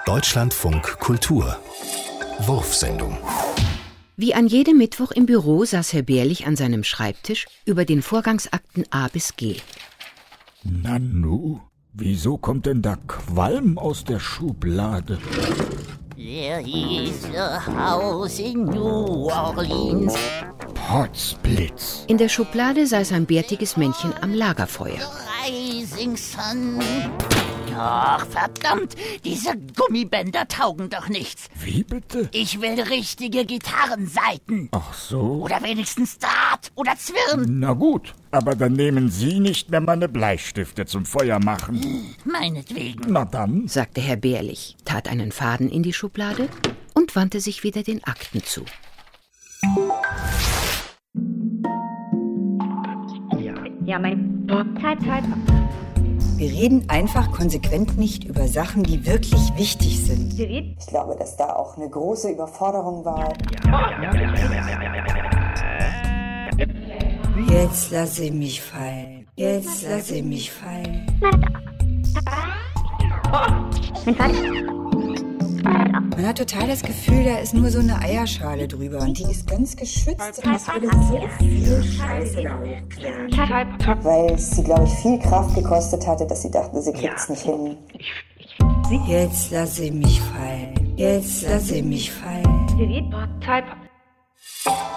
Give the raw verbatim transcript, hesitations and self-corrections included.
Deutschlandfunk Kultur Wurfsendung. Wie an jedem Mittwoch im Büro saß Herr Bärlich an seinem Schreibtisch über den Vorgangsakten A bis G. Nanu, wieso kommt denn da Qualm aus der Schublade? There is a house in New Orleans. Potzblitz. In der Schublade saß ein bärtiges Männchen am Lagerfeuer. Rising Sun. Ach, verdammt, diese Gummibänder taugen doch nichts. Wie bitte? Ich will richtige Gitarrensaiten. Ach so. Oder wenigstens Draht oder Zwirn. Na gut, aber dann nehmen Sie nicht mehr meine Bleistifte zum Feuer machen. Meinetwegen. Na dann. Sagte Herr Bärlich, tat einen Faden in die Schublade und wandte sich wieder den Akten zu. Ja, mein Zeit, Zeit. Wir reden einfach konsequent nicht über Sachen, die wirklich wichtig sind. Ich glaube, dass da auch eine große Überforderung war. Jetzt lasse ich mich fallen. Jetzt lasse ich mich fallen. Man hat total das Gefühl, da ist nur so eine Eierschale drüber. Und die ist ganz geschützt. Und es würde so viel Scheiße damit klären. Weil es sie, glaube ich, viel Kraft gekostet hatte, dass sie dachten, sie kriegt es nicht hin. Jetzt lasse ich mich fallen. Jetzt lasse ich mich fallen.